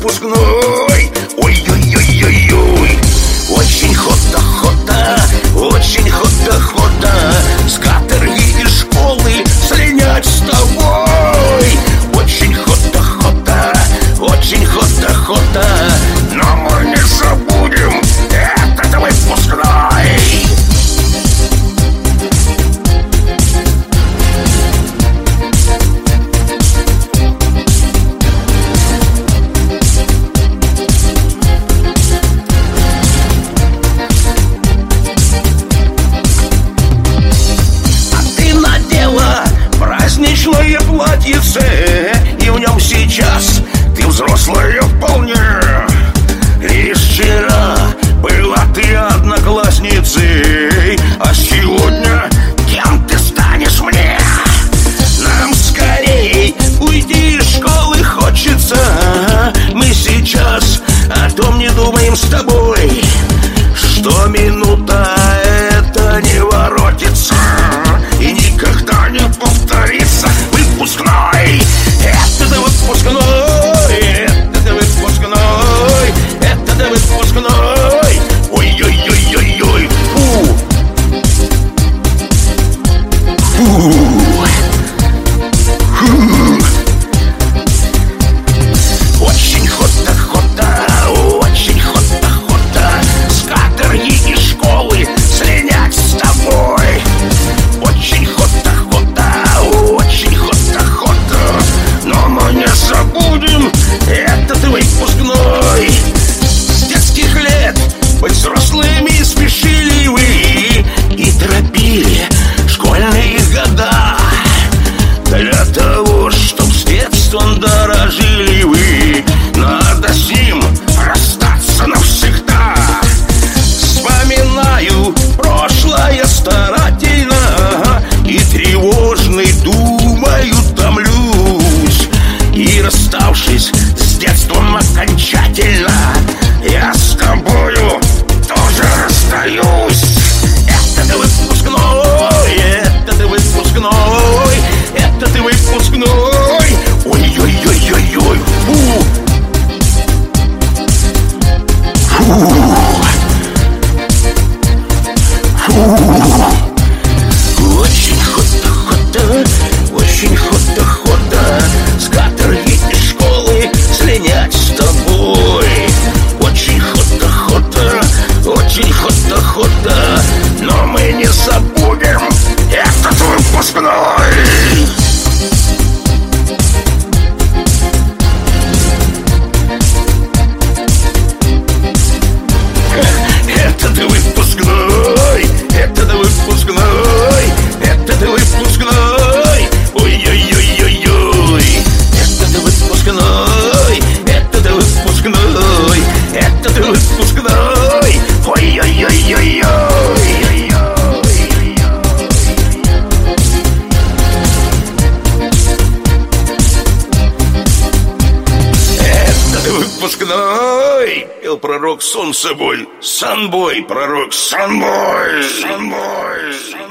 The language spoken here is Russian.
выпускной. Ой-ой-ой-ой-ой. Очень охота, очень охота с каторги и школы слинять с тобой. Очень охота, очень охота, но мы не забудем этот выпускной. Праздничное платьице, и в нем сейчас ты взрослая вполне. Лишь вчера была ты одноклассницей, а сегодня кем ты станешь мне? Нам скорей уйти из школы хочется. Мы сейчас о том не думаем с тобой, что минута это не воротится и никогда не повторится. Выпускной, это выпускной, это выпускной, это выпускной. Ой-ой-ой-ой-ой. Фу. Очень охота, очень охота с каторги и школы слинять с тобой. Очень охота, очень охота, но мы не забудем этот выпускной. С детских лет быть взрослыми спешили вы и торопили школьные года. Для того, чтоб с детством дорожили вы, надо с ним расстаться навсегда. Вспоминаю прошлое старательно и тревожный думаю томлюсь. И расставшись с детством окончательно, я с тобою тоже расстаюсь. Это выпускной, это выпускной, это выпускной. Ой-ой-ой-ой-ой. Фу. Фу. Фу. Очень охота, очень охота с каторги и школы слинять с тобой. Очень охота, очень охота, но мы не забудем этот выпускной. Это выпускной, это выпускной, это выпускной. Ой-ой-ой-ой-ой. Это выпускной, это выпускной, это выпускной. Ой-ой-ой-ой-ой. Это выпускной. Пел пророк Солнцебой, Санбой, пророк Санбой, Санбой.